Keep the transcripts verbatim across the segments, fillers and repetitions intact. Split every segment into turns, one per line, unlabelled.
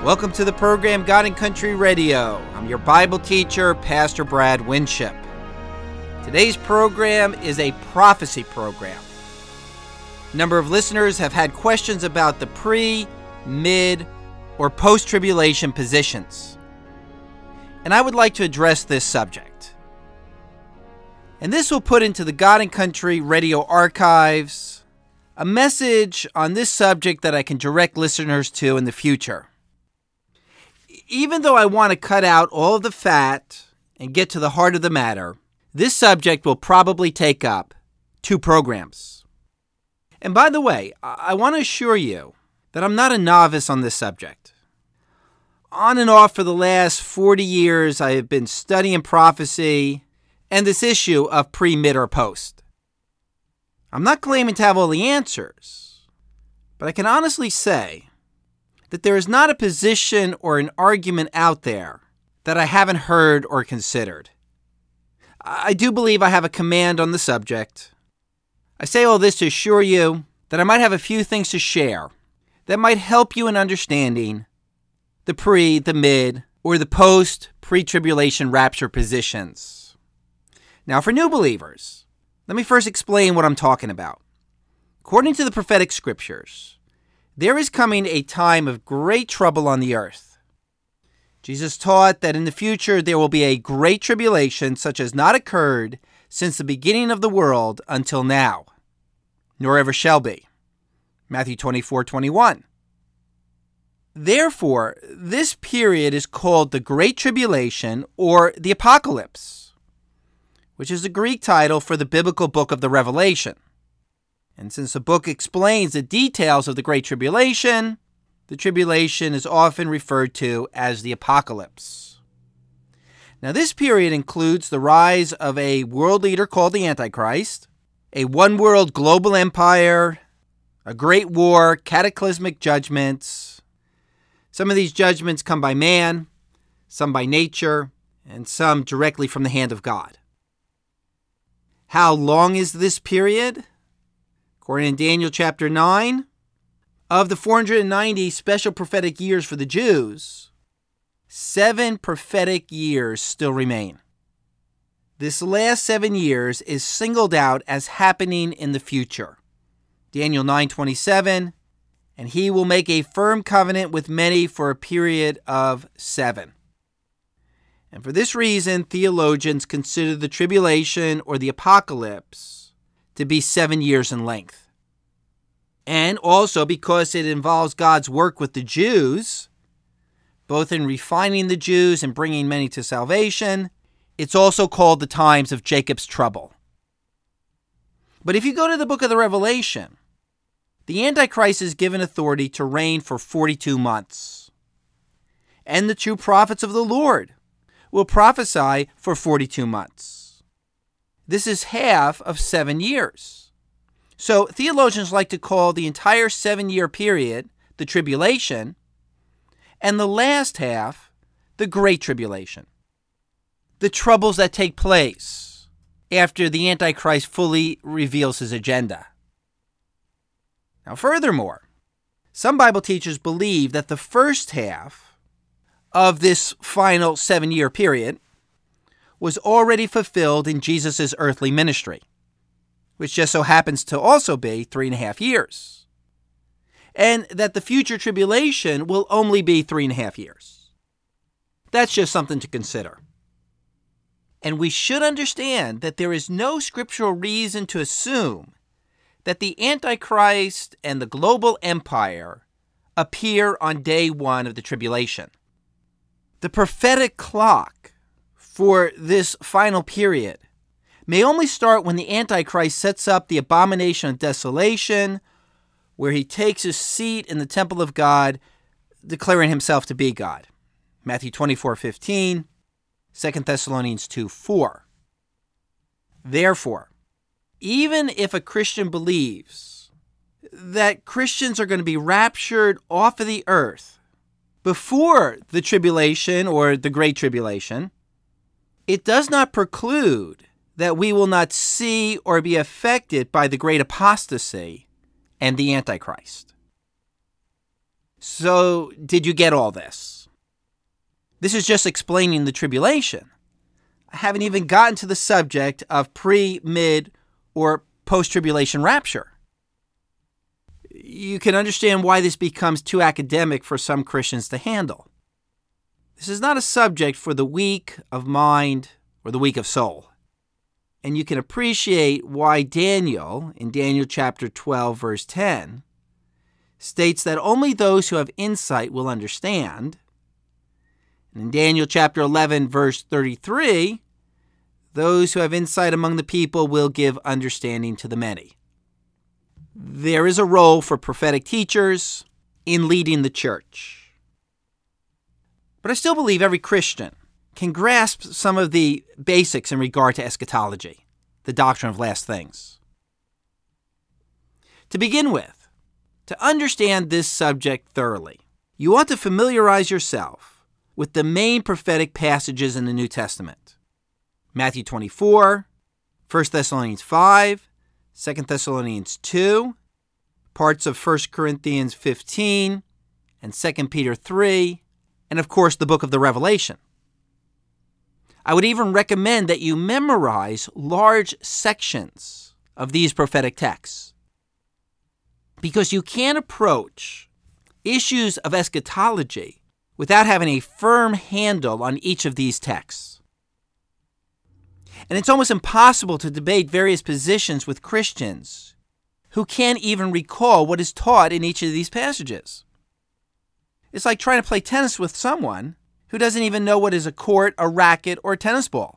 Welcome to the program God and Country Radio. I'm your Bible teacher, Pastor Brad Winship. Today's program is a prophecy program. A number of listeners have had questions about the pre, mid, or post-tribulation positions. And I would like to address this subject. And this will put into the God and Country Radio archives a message on this subject that I can direct listeners to in the future. Even though I want to cut out all of the fat and get to the heart of the matter, this subject will probably take up two programs. And by the way, I want to assure you that I'm not a novice on this subject. On and off for the last forty years, I have been studying prophecy and this issue of pre, mid, or post. I'm not claiming to have all the answers, but I can honestly say that there is not a position or an argument out there that I haven't heard or considered. I do believe I have a command on the subject. I say all this to assure you that I might have a few things to share that might help you in understanding the pre, the mid, or the post pre-tribulation rapture positions. Now, for new believers, let me first explain what I'm talking about. According to the prophetic scriptures, there is coming a time of great trouble on the earth. Jesus taught that in the future there will be a great tribulation such as not occurred since the beginning of the world until now, nor ever shall be. Matthew twenty-four twenty-one. Therefore, this period is called the Great Tribulation or the Apocalypse, which is the Greek title for the biblical book of the Revelation. And since the book explains the details of the Great Tribulation, the tribulation is often referred to as the Apocalypse. Now, this period includes the rise of a world leader called the Antichrist, a one-world global empire, a great war, cataclysmic judgments. Some of these judgments come by man, some by nature, and some directly from the hand of God. How long is this period? According to Daniel chapter nine, of the four hundred ninety special prophetic years for the Jews, seven prophetic years still remain. This last seven years is singled out as happening in the future. Daniel nine twenty-seven, and he will make a firm covenant with many for a period of seven. And for this reason, theologians consider the tribulation or the apocalypse to be seven years in length. And also because it involves God's work with the Jews, both in refining the Jews and bringing many to salvation, it's also called the times of Jacob's trouble. But if you go to the book of the Revelation, the Antichrist is given authority to reign for forty-two months. And the true prophets of the Lord will prophesy for forty-two months. This is half of seven years. So theologians like to call the entire seven-year period the tribulation, and the last half the Great Tribulation. The troubles that take place after the Antichrist fully reveals his agenda. Now, furthermore, some Bible teachers believe that the first half of this final seven-year period was already fulfilled in Jesus' earthly ministry, which just so happens to also be three and a half years, and that the future tribulation will only be three and a half years. That's just something to consider. And we should understand that there is no scriptural reason to assume that the Antichrist and the global empire appear on day one of the tribulation. The prophetic clock for this final period may only start when the Antichrist sets up the abomination of desolation, where he takes his seat in the temple of God, declaring himself to be God. Matthew twenty-four fifteen, Second Thessalonians two four. Therefore, even if a Christian believes that Christians are going to be raptured off of the earth before the tribulation or the Great Tribulation, it does not preclude that we will not see or be affected by the great apostasy and the Antichrist. So, did you get all this? This is just explaining the tribulation. I haven't even gotten to the subject of pre, mid, or post-tribulation rapture. You can understand why this becomes too academic for some Christians to handle. This is not a subject for the weak of mind or the weak of soul. And you can appreciate why Daniel, in Daniel chapter twelve, verse ten, states that only those who have insight will understand. And in Daniel chapter eleven, verse thirty-three, those who have insight among the people will give understanding to the many. There is a role for prophetic teachers in leading the church. But I still believe every Christian can grasp some of the basics in regard to eschatology, the doctrine of last things. To begin with, to understand this subject thoroughly, you want to familiarize yourself with the main prophetic passages in the New Testament. Matthew twenty-four, First Thessalonians five, Second Thessalonians two, parts of First Corinthians fifteen, and Second Peter three, and of course the book of the Revelation. I would even recommend that you memorize large sections of these prophetic texts, because you can't approach issues of eschatology without having a firm handle on each of these texts. And it's almost impossible to debate various positions with Christians who can't even recall what is taught in each of these passages. It's like trying to play tennis with someone who doesn't even know what is a court, a racket, or a tennis ball.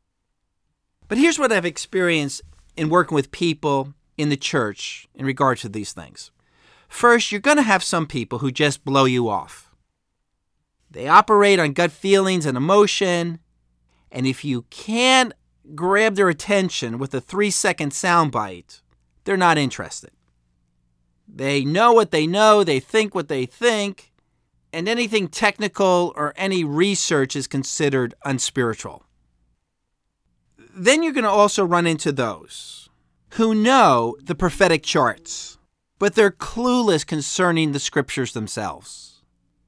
But here's what I've experienced in working with people in the church in regard to these things. First, you're going to have some people who just blow you off. They operate on gut feelings and emotion, and if you can't grab their attention with a three-second soundbite, they're not interested. They know what they know, they think what they think, and anything technical or any research is considered unspiritual. Then you're going to also run into those who know the prophetic charts, but they're clueless concerning the scriptures themselves.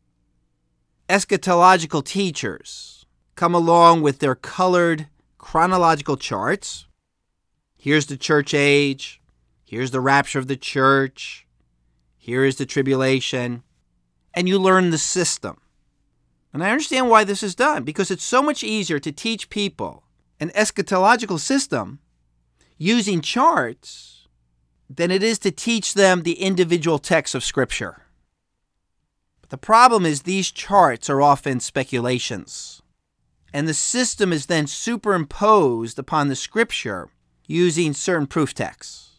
Eschatological teachers come along with their colored chronological charts. Here's the church age. Here's the rapture of the church. Here is the tribulation. And you learn the system. And I understand why this is done, because it's so much easier to teach people an eschatological system using charts than it is to teach them the individual texts of Scripture. But the problem is these charts are often speculations, and the system is then superimposed upon the Scripture using certain proof texts.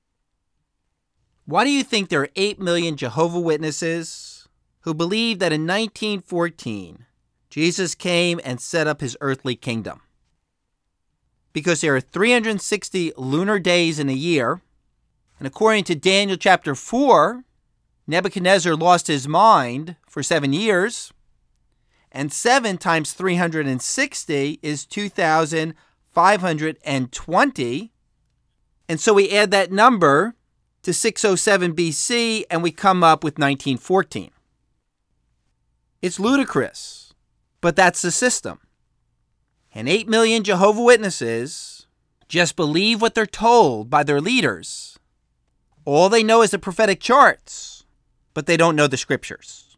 Why do you think there are eight million Jehovah's Witnesses who believe that in nineteen fourteen, Jesus came and set up his earthly kingdom? Because there are three hundred sixty lunar days in a year, and according to Daniel chapter four, Nebuchadnezzar lost his mind for seven years, and seven times three hundred sixty is two thousand five hundred twenty, and so we add that number to six oh seven B C, and we come up with nineteen fourteen. It's ludicrous, but that's the system. And eight million Jehovah's Witnesses just believe what they're told by their leaders. All they know is the prophetic charts, but they don't know the scriptures.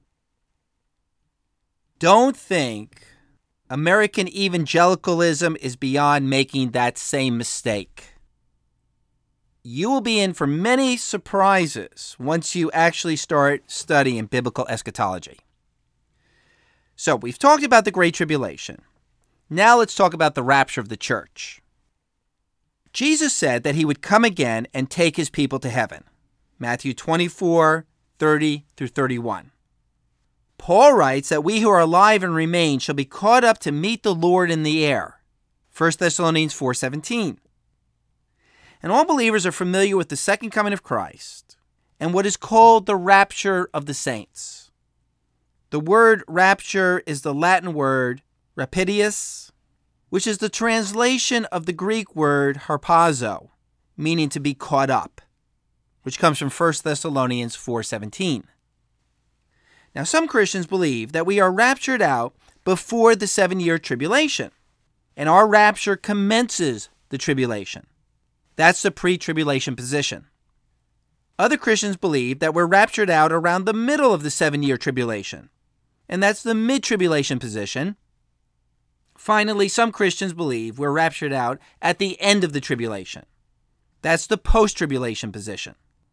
Don't think American evangelicalism is beyond making that same mistake. You will be in for many surprises once you actually start studying biblical eschatology. So we've talked about the Great Tribulation. Now let's talk about the rapture of the church. Jesus said that he would come again and take his people to heaven. Matthew twenty-four, thirty through thirty-one. Paul writes that we who are alive and remain shall be caught up to meet the Lord in the air. First Thessalonians four seventeen. And all believers are familiar with the second coming of Christ and what is called the rapture of the saints. The word rapture is the Latin word rapidius, which is the translation of the Greek word harpazo, meaning to be caught up, which comes from First Thessalonians four seventeen. Now, some Christians believe that we are raptured out before the seven-year tribulation, and our rapture commences the tribulation. That's the pre-tribulation position. Other Christians believe that we're raptured out around the middle of the seven-year tribulation, and that's the mid-tribulation position. Finally, some Christians believe we're raptured out at the end of the tribulation. That's the post-tribulation position.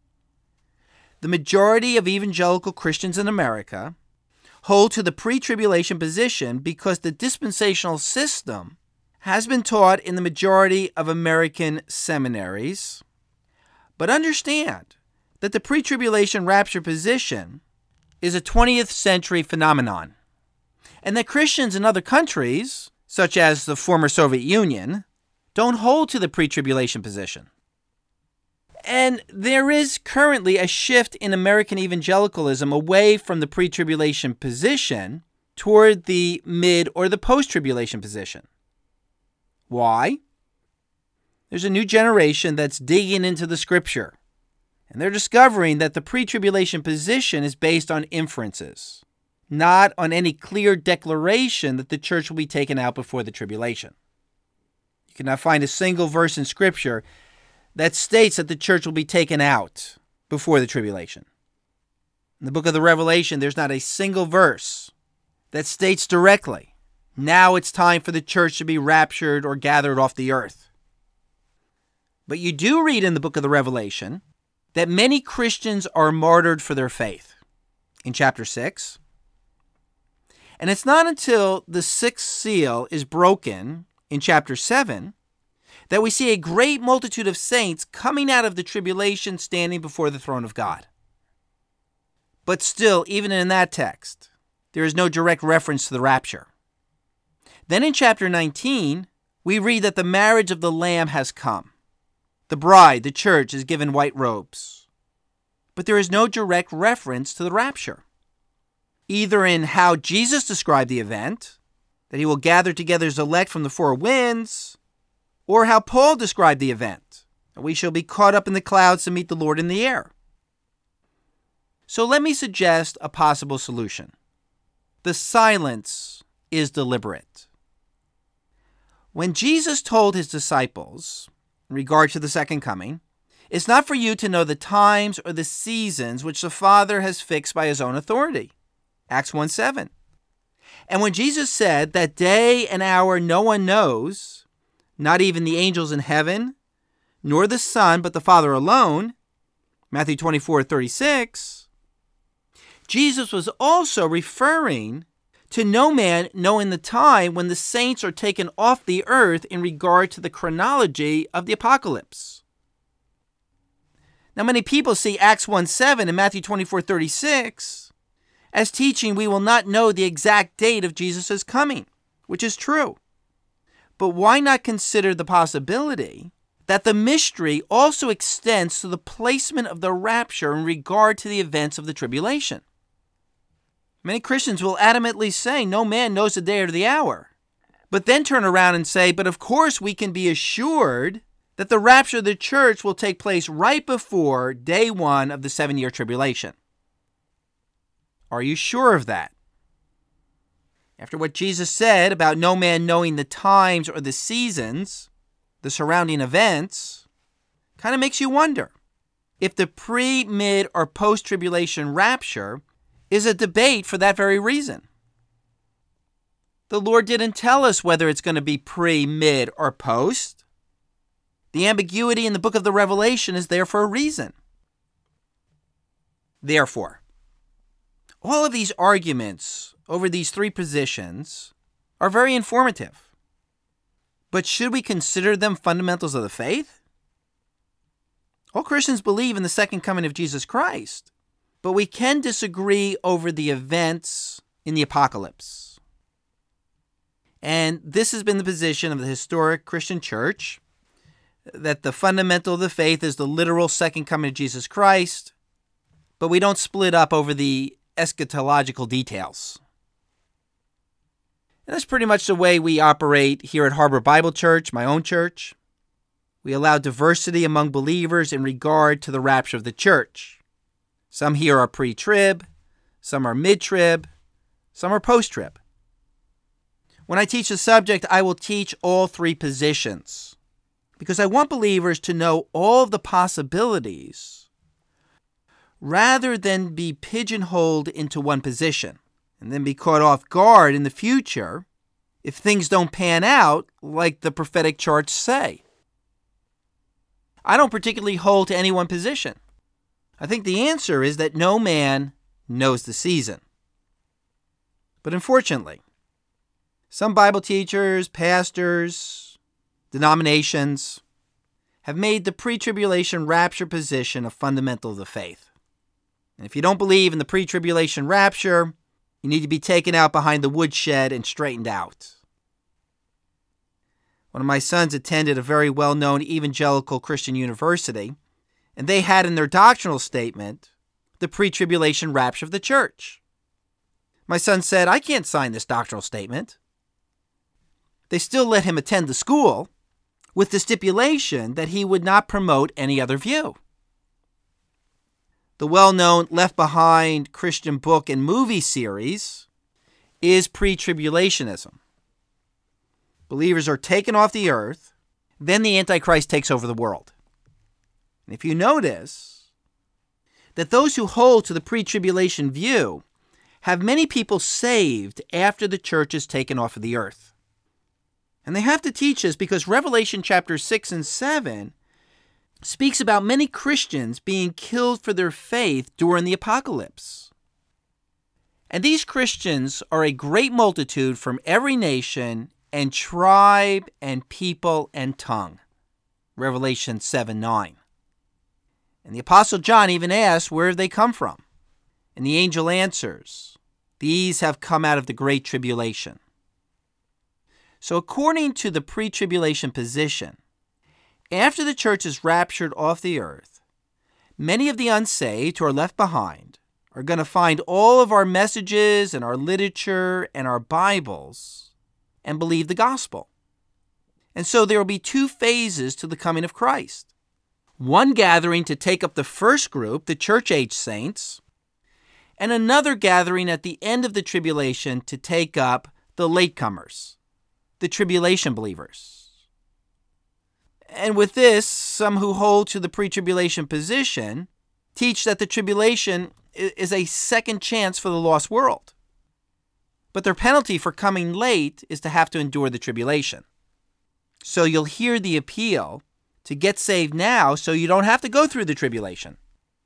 The majority of evangelical Christians in America hold to the pre-tribulation position because the dispensational system has been taught in the majority of American seminaries. But understand that the pre-tribulation rapture position is a twentieth century phenomenon, and that Christians in other countries, such as the former Soviet Union, don't hold to the pre-tribulation position. And there is currently a shift in American evangelicalism away from the pre-tribulation position toward the mid or the post-tribulation position. Why? There's a new generation that's digging into the scripture, and they're discovering that the pre-tribulation position is based on inferences, not on any clear declaration that the church will be taken out before the tribulation. You cannot find a single verse in scripture that states that the church will be taken out before the tribulation. In the book of the Revelation, there's not a single verse that states directly, now it's time for the church to be raptured or gathered off the earth. But you do read in the book of the Revelation that many Christians are martyred for their faith in chapter six. And it's not until the sixth seal is broken in chapter seven that we see a great multitude of saints coming out of the tribulation standing before the throne of God. But still, even in that text, there is no direct reference to the rapture. Then in chapter nineteen, we read that the marriage of the Lamb has come. The bride, the church, is given white robes. But there is no direct reference to the rapture, either in how Jesus described the event, that he will gather together his elect from the four winds, or how Paul described the event, that we shall be caught up in the clouds to meet the Lord in the air. So let me suggest a possible solution. The silence is deliberate. When Jesus told his disciples, in regard to the second coming, it's not for you to know the times or the seasons which the Father has fixed by his own authority. Acts one seven. And when Jesus said that day and hour no one knows, not even the angels in heaven, nor the Son, but the Father alone, Matthew twenty-four thirty-six, Jesus was also referring to no man knowing the time when the saints are taken off the earth in regard to the chronology of the apocalypse. Now, many people see Acts one seven and Matthew twenty-four thirty-six as teaching we will not know the exact date of Jesus' coming, which is true. But why not consider the possibility that the mystery also extends to the placement of the rapture in regard to the events of the tribulation? Many Christians will adamantly say no man knows the day or the hour, but then turn around and say, but of course we can be assured that the rapture of the church will take place right before day one of the seven-year tribulation. Are you sure of that? After what Jesus said about no man knowing the times or the seasons, the surrounding events, kind of makes you wonder if the pre, mid, or post-tribulation rapture is a debate for that very reason. The Lord didn't tell us whether it's going to be pre, mid, or post. The ambiguity in the book of the Revelation is there for a reason. Therefore, all of these arguments over these three positions are very informative. But should we consider them fundamentals of the faith? All Christians believe in the second coming of Jesus Christ, but we can disagree over the events in the apocalypse. And this has been the position of the historic Christian church, that the fundamental of the faith is the literal second coming of Jesus Christ, but we don't split up over the eschatological details. And that's pretty much the way we operate here at Harbor Bible Church, my own church. We allow diversity among believers in regard to the rapture of the church. Some here are pre-trib, some are mid-trib, some are post-trib. When I teach the subject, I will teach all three positions because I want believers to know all of the possibilities rather than be pigeonholed into one position and then be caught off guard in the future if things don't pan out like the prophetic charts say. I don't particularly hold to any one position. I think the answer is that no man knows the season. But unfortunately, some Bible teachers, pastors, denominations have made the pre-tribulation rapture position a fundamental of the faith. And if you don't believe in the pre-tribulation rapture, you need to be taken out behind the woodshed and straightened out. One of my sons attended a very well-known evangelical Christian university, and they had in their doctrinal statement the pre-tribulation rapture of the church. My son said, "I can't sign this doctrinal statement." They still let him attend the school with the stipulation that he would not promote any other view. The well-known Left Behind Christian book and movie series is pre-tribulationism. Believers are taken off the earth, then the Antichrist takes over the world. And if you notice that those who hold to the pre-tribulation view have many people saved after the church is taken off of the earth. And they have to teach this because Revelation chapter six and seven speaks about many Christians being killed for their faith during the apocalypse. And these Christians are a great multitude from every nation and tribe and people and tongue. Revelation seven nine. And the Apostle John even asks, where have they come from? And the angel answers, these have come out of the great tribulation. So according to the pre-tribulation position, after the church is raptured off the earth, many of the unsaved who are left behind are going to find all of our messages and our literature and our Bibles and believe the gospel. And so there will be two phases to the coming of Christ. One gathering to take up the first group, the church-age saints, and another gathering at the end of the tribulation to take up the latecomers, the tribulation believers. And with this, some who hold to the pre-tribulation position teach that the tribulation is a second chance for the lost world. But their penalty for coming late is to have to endure the tribulation. So you'll hear the appeal to get saved now so you don't have to go through the tribulation.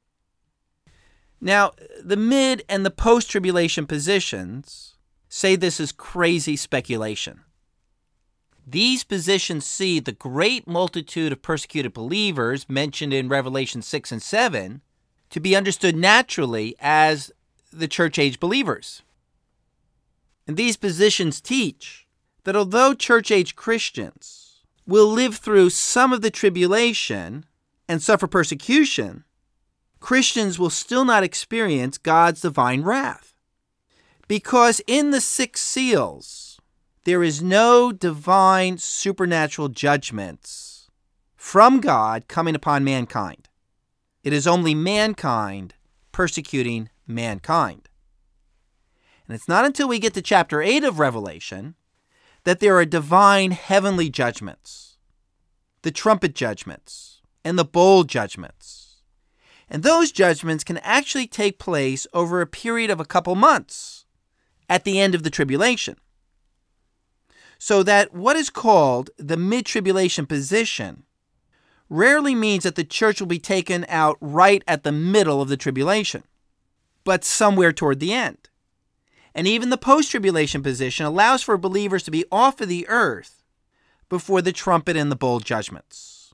Now, the mid and the post-tribulation positions say this is crazy speculation. These positions see the great multitude of persecuted believers mentioned in Revelation six and seven to be understood naturally as the church-age believers. And these positions teach that although church-age Christians will live through some of the tribulation and suffer persecution, Christians will still not experience God's divine wrath. Because in the six seals, there is no divine supernatural judgments from God coming upon mankind. It is only mankind persecuting mankind. And it's not until we get to chapter eight of Revelation that there are divine heavenly judgments, the trumpet judgments, and the bowl judgments. And those judgments can actually take place over a period of a couple months at the end of the tribulation. So that what is called the mid-tribulation position rarely means that the church will be taken out right at the middle of the tribulation, but somewhere toward the end. And even the post-tribulation position allows for believers to be off of the earth before the trumpet and the bowl judgments.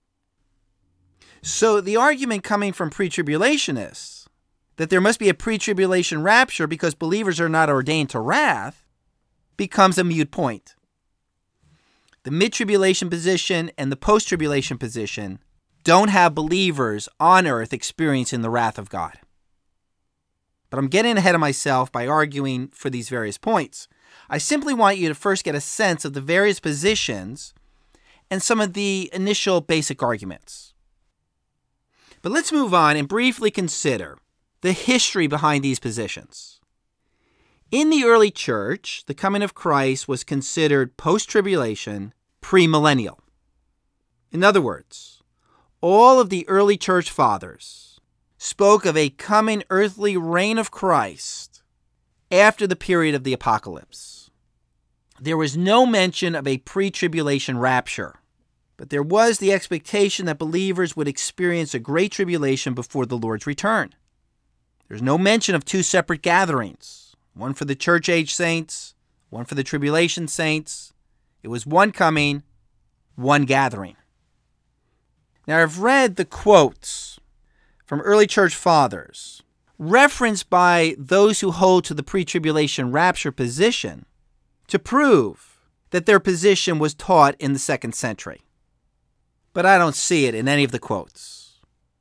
So the argument coming from pre-tribulationists that there must be a pre-tribulation rapture because believers are not ordained to wrath becomes a moot point. The mid-tribulation position and the post-tribulation position don't have believers on earth experiencing the wrath of God. But I'm getting ahead of myself by arguing for these various points. I simply want you to first get a sense of the various positions and some of the initial basic arguments. But let's move on and briefly consider the history behind these positions. In the early church, the coming of Christ was considered post-tribulation, premillennial. In other words, all of the early church fathers spoke of a coming earthly reign of Christ after the period of the apocalypse. There was no mention of a pre-tribulation rapture, but there was the expectation that believers would experience a great tribulation before the Lord's return. There's no mention of two separate gatherings, one for the church age saints, one for the tribulation saints. It was one coming, one gathering. Now, I've read the quotes from early church fathers referenced by those who hold to the pre-tribulation rapture position to prove that their position was taught in the second century. But I don't see it in any of the quotes.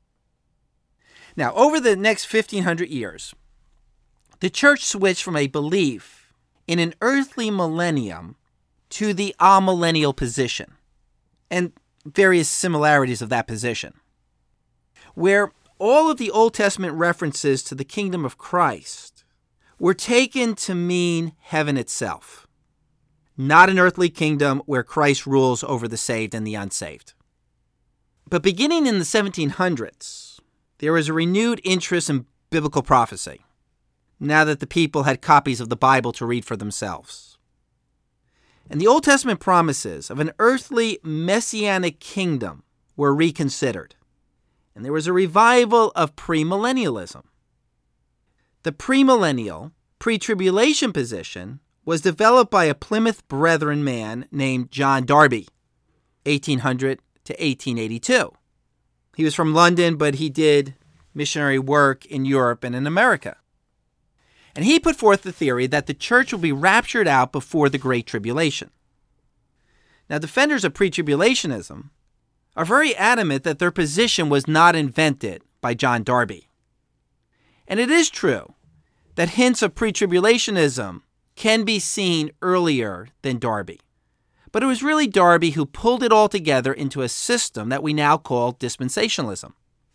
Now, over the next fifteen hundred years, the church switched from a belief in an earthly millennium to the amillennial position, and various similarities of that position, where all of the Old Testament references to the kingdom of Christ were taken to mean heaven itself, not an earthly kingdom where Christ rules over the saved and the unsaved. But beginning in the seventeen hundreds, there was a renewed interest in biblical prophecy, now that the people had copies of the Bible to read for themselves. And the Old Testament promises of an earthly messianic kingdom were reconsidered, and there was a revival of premillennialism. The premillennial, pre-tribulation position was developed by a Plymouth Brethren man named John Darby, eighteen hundred to eighteen eighty-two. He was from London, but he did missionary work in Europe and in America. And he put forth the theory that the church will be raptured out before the Great Tribulation. Now, defenders of pre-tribulationism are very adamant that their position was not invented by John Darby. And it is true that hints of pre-tribulationism can be seen earlier than Darby. But it was really Darby who pulled it all together into a system that we now call dispensationalism.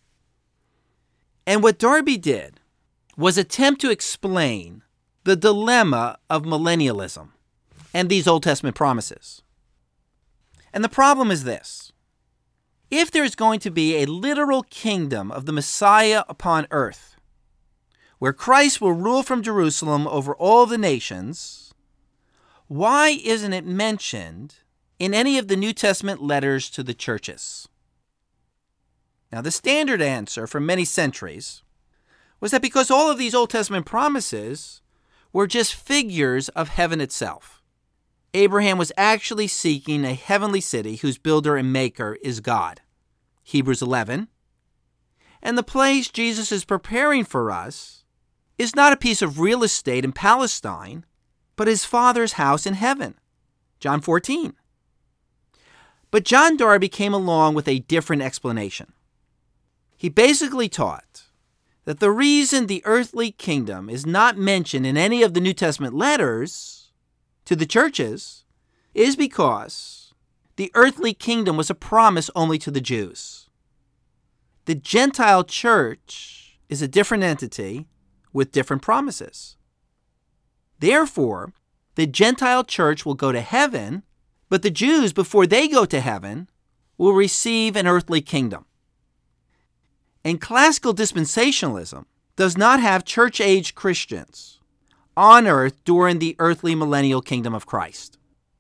And what Darby did was attempt to explain the dilemma of millennialism and these Old Testament promises. And the problem is this. If there is going to be a literal kingdom of the Messiah upon earth, where Christ will rule from Jerusalem over all the nations, why isn't it mentioned in any of the New Testament letters to the churches? Now, the standard answer for many centuries was that because all of these Old Testament promises were just figures of heaven itself. Abraham was actually seeking a heavenly city whose builder and maker is God, Hebrews eleven. And the place Jesus is preparing for us is not a piece of real estate in Palestine, but his Father's house in heaven, John fourteen. But John Darby came along with a different explanation. He basically taught that the reason the earthly kingdom is not mentioned in any of the New Testament letters to the churches is because the earthly kingdom was a promise only to the Jews. The Gentile church is a different entity with different promises. Therefore, the Gentile church will go to heaven, but the Jews, before they go to heaven, will receive an earthly kingdom. And classical dispensationalism does not have church-age Christians on earth during the earthly millennial kingdom of Christ.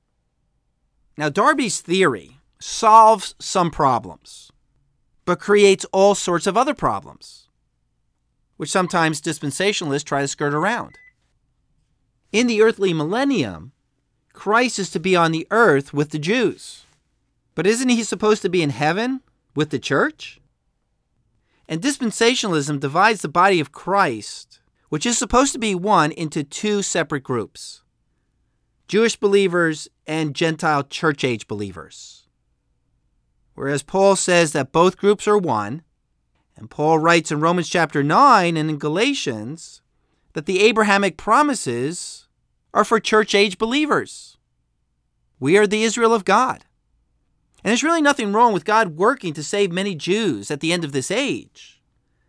Now, Darby's theory solves some problems, but creates all sorts of other problems, which sometimes dispensationalists try to skirt around. In the earthly millennium, Christ is to be on the earth with the Jews. But isn't he supposed to be in heaven with the church? And dispensationalism divides the body of Christ, which is supposed to be one, into two separate groups: Jewish believers and Gentile church-age believers. Whereas Paul says that both groups are one, and Paul writes in Romans chapter nine and in Galatians that the Abrahamic promises are for church-age believers. We are the Israel of God. And there's really nothing wrong with God working to save many Jews at the end of this age.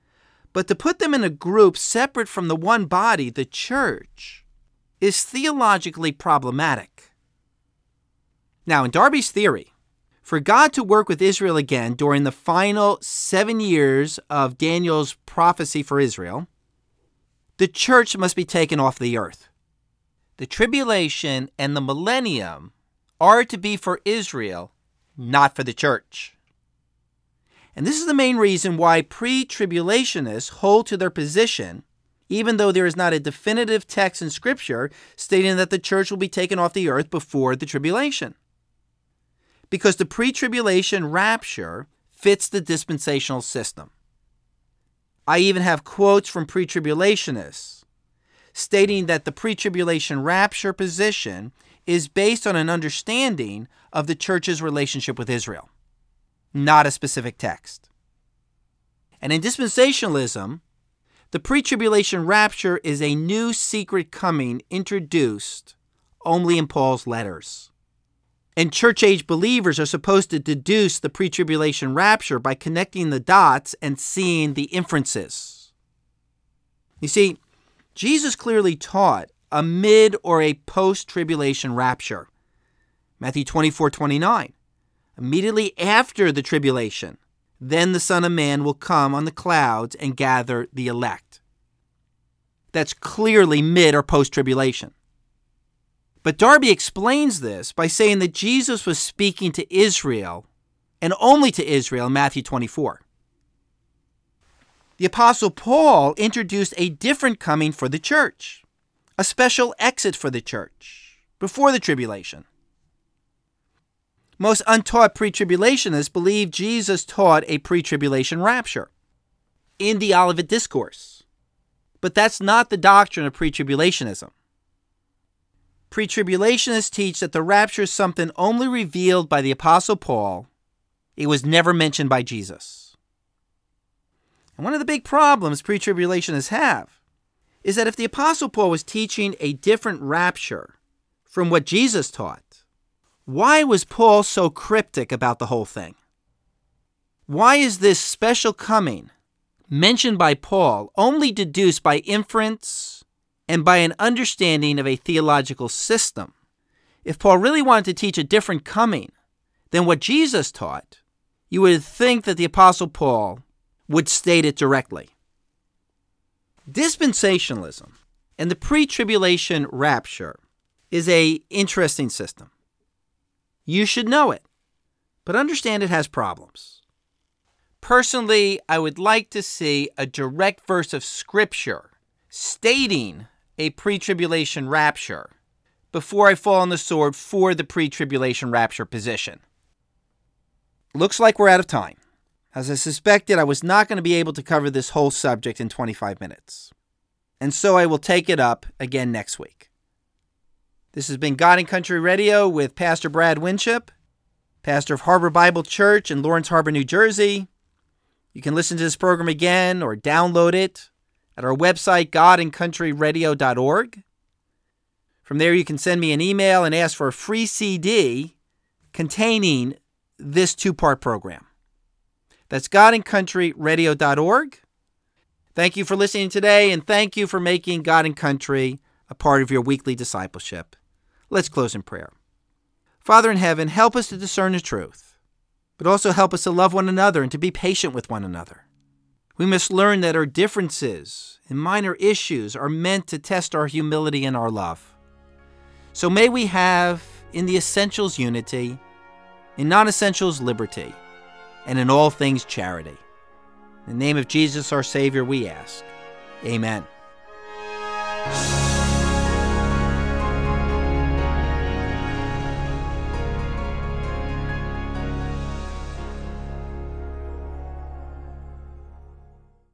But to put them in a group separate from the one body, the church, is theologically problematic. Now, in Darby's theory, for God to work with Israel again during the final seven years of Daniel's prophecy for Israel, the church must be taken off the earth. The tribulation and the millennium are to be for Israel, not for the church. And this is the main reason why pre-tribulationists hold to their position, even though there is not a definitive text in Scripture stating that the church will be taken off the earth before the tribulation. Because the pre-tribulation rapture fits the dispensational system. I even have quotes from pre-tribulationists stating that the pre-tribulation rapture position is based on an understanding of the church's relationship with Israel, not a specific text. And in dispensationalism, the pre-tribulation rapture is a new secret coming introduced only in Paul's letters. And church-age believers are supposed to deduce the pre-tribulation rapture by connecting the dots and seeing the inferences. You see, Jesus clearly taught a mid or a post-tribulation rapture. Matthew twenty-four twenty-nine. Immediately after the tribulation, then the Son of Man will come on the clouds and gather the elect. That's clearly mid or post-tribulation. But Darby explains this by saying that Jesus was speaking to Israel, and only to Israel, in Matthew twenty-four. The Apostle Paul introduced a different coming for the church, a special exit for the church, before the tribulation. Most untaught pre-tribulationists believe Jesus taught a pre-tribulation rapture in the Olivet Discourse. But that's not the doctrine of pre-tribulationism. Pre-tribulationists teach that the rapture is something only revealed by the Apostle Paul. It was never mentioned by Jesus. And one of the big problems pre-tribulationists have is that if the Apostle Paul was teaching a different rapture from what Jesus taught, why was Paul so cryptic about the whole thing? Why is this special coming mentioned by Paul only deduced by inference and by an understanding of a theological system? If Paul really wanted to teach a different coming than what Jesus taught, you would think that the Apostle Paul would state it directly. Dispensationalism and the pre-tribulation rapture is an interesting system. You should know it, but understand it has problems. Personally, I would like to see a direct verse of Scripture stating a pre-tribulation rapture before I fall on the sword for the pre-tribulation rapture position. Looks like we're out of time. As I suspected, I was not going to be able to cover this whole subject in twenty-five minutes. And so I will take it up again next week. This has been God and Country Radio with Pastor Brad Winship, pastor of Harbor Bible Church in Lawrence Harbor, New Jersey. You can listen to this program again or download it at our website, god and country radio dot org. From there, you can send me an email and ask for a free C D containing this two-part program. That's god and country radio dot org. Thank you for listening today, and thank you for making God and Country a part of your weekly discipleship. Let's close in prayer. Father in heaven, help us to discern the truth, but also help us to love one another and to be patient with one another. We must learn that our differences and minor issues are meant to test our humility and our love. So may we have, in the essentials, unity, in non-essentials, liberty, and in all things, charity. In the name of Jesus, our Savior, we ask. Amen.